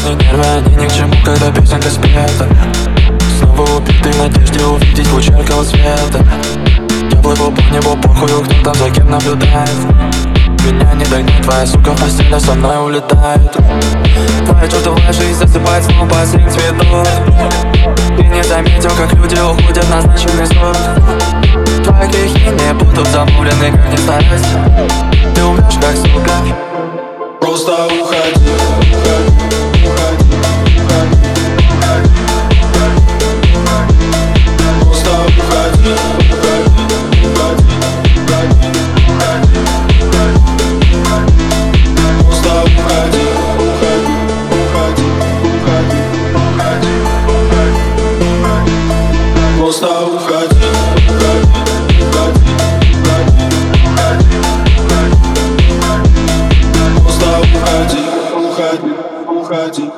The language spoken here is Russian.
Мои нервы, они ни к чему, когда песенка спета. Снова убитый в надежде увидеть луч яркого света. Я плыву по небу, похую, кто там за кем наблюдает. Меня не догнать, твоя сука в постели со мной улетает. Твоя чертовая жизнь засыпает снова последний цветок. Ты не заметил, как люди уходят на назначенный срок. Твои грехи не будут замурены, как ни старайся. Ты умрешь, как сука. Просто уходи, уходи, уходи. Просто уходи, уходи, уходи. Просто уходи, уходи, уходи, уходи, уходи, уходи. Просто уходи, уходи, уходи, уходи, уходи. Просто уходи, уходи, уходи.